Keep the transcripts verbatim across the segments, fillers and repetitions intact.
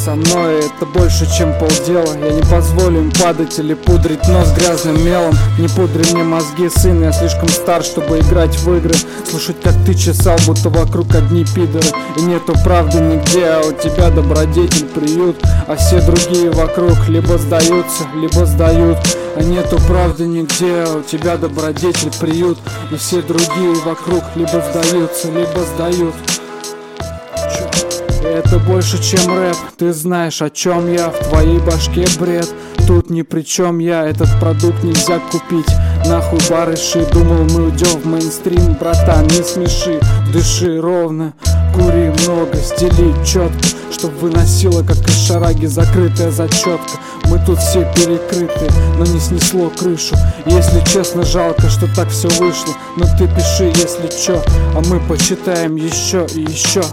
со мной это больше, чем полдела. Я не позволю им падать или пудрить нос грязным мелом. Не пудри мне мозги, сын, я слишком стар, чтобы играть в игры. Слушать, как ты чесал, будто вокруг одни пидоры. И нету правды нигде, а у тебя добродетель, приют. А все другие вокруг либо сдаются, либо сдают. А нету правды нигде, а у тебя добродетель, приют. И все другие вокруг либо сдаются, либо сдают. Это больше, чем рэп, ты знаешь, о чем я. В твоей башке бред, тут ни при чем я. Этот продукт нельзя купить, нахуй барыши. Думал, мы уйдем в мейнстрим, братан, не смеши. Дыши ровно, кури много, стели четко, чтоб выносила, как из шараги, закрытая зачетка. Мы тут все перекрыты, но не снесло крышу. Если честно, жалко, что так все вышло. Но ты пиши, если чё, а мы почитаем еще и еще.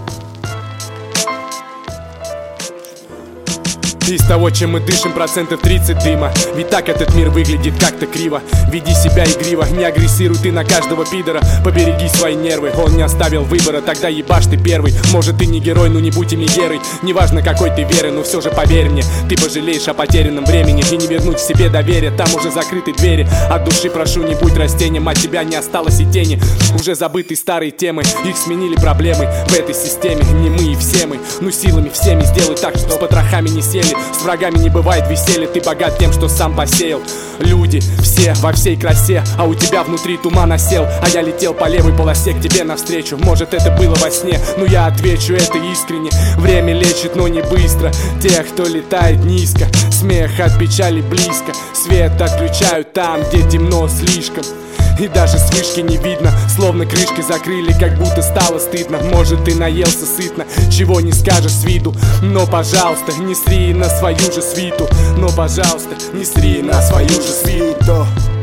Из того, чем мы дышим, процентов тридцать дыма. Ведь так этот мир выглядит как-то криво. Веди себя игриво, не агрессируй ты на каждого пидора. Побереги свои нервы, он не оставил выбора, тогда ебашь ты первый. Может ты не герой, но не будь ими герой. Неважно какой ты веры, но все же поверь мне, ты пожалеешь о потерянном времени. И не вернуть себе доверие, там уже закрыты двери. От души прошу, не будь растением, от тебя не осталось и тени. Уже забыты старые темы, их сменили проблемы. В этой системе не мы и все мы, ну силами всеми сделай так, что с потрохами не сели. С врагами не бывает веселья, ты богат тем, что сам посеял. Люди все во всей красе, а у тебя внутри туман осел. А я летел по левой полосе к тебе навстречу. Может это было во сне, но я отвечу это искренне. Время лечит, но не быстро тех, кто летает низко. Смех от печали близко, свет отключают там, где темно слишком. И даже с вышки не видно, словно крышкой закрыли, как будто стало стыдно. Может ты наелся сытно, чего не скажешь с виду. Но пожалуйста, не сри на свою же свиту. Но пожалуйста, не сри на свою же свиту.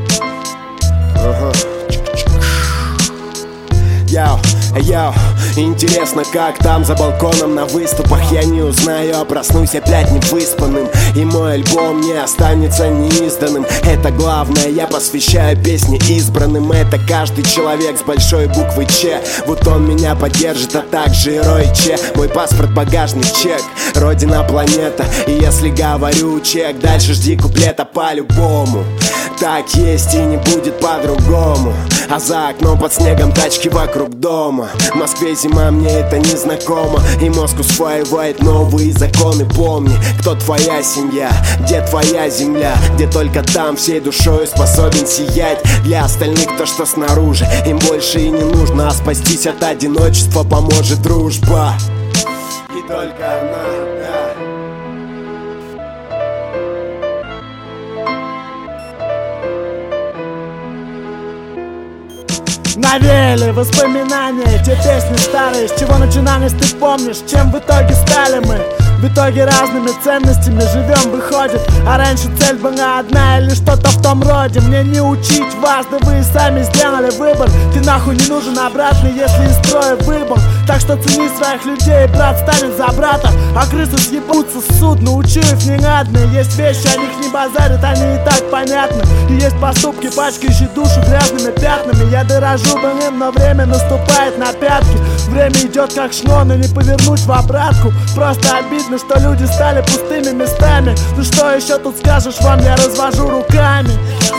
Йоу, йоу, интересно, как там за балконом на выступах. Я не узнаю, а проснусь опять невыспанным. И мой альбом не останется неизданным. Это главное, я посвящаю песни избранным. Это каждый человек с большой буквы Ч. Вот он меня поддержит, а также и Рой Че. Мой паспорт, багажный чек, родина, планета. И если говорю чек, дальше жди куплета по-любому. Так есть и не будет по-другому. А за окном под снегом тачки вокруг дома. В Москве зима, мне это не знакомо. И мозг усваивает новые законы. Помни, кто твоя семья, где твоя земля, где только там всей душою способен сиять. Для остальных то, что снаружи, им больше и не нужно. А спастись от одиночества поможет дружба. И только она, да. Навели воспоминания, те песни старые. С чего начинались, ты помнишь, чем в итоге стали мы? В итоге разными ценностями живем, выходит. А раньше цель была одна или что-то в том роде. Мне не учить вас, да вы и сами сделали выбор. Ты нахуй не нужен обратно, если из строя выбор. Так что цени своих людей, брат станет за брата. А крысы съебутся с судна, учу их неладно. Есть вещи, о них не базарят, они и так понятны. И есть поступки, пачкающие душу грязными пятнами. Я дорожу бы им, но время наступает на пятки. Время идет как шло, но не повернуть в обратку. Просто обидно, что люди стали пустыми местами. Ну что еще тут скажешь, вам я развожу руками.